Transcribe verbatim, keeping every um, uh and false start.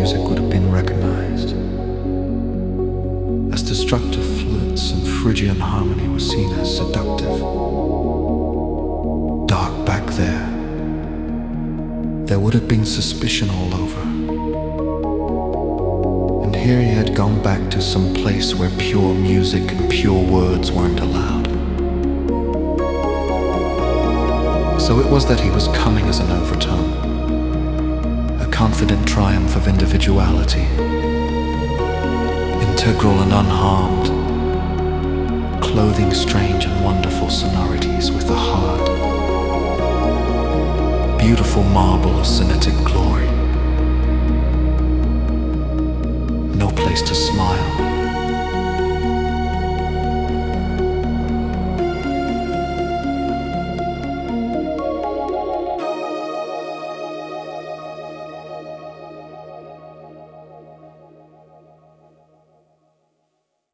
music would have been recognized, as destructive flutes and Phrygian harmony were seen as seductive. Dark back there, there would have been suspicion all over. And here he had gone back to some place where pure music and pure words weren't allowed. So it was that he was coming as an overtone, a confident triumph of individuality, integral and unharmed, clothing strange and wonderful sonorities with a hard, beautiful marble of sonetic glory. No place to smile,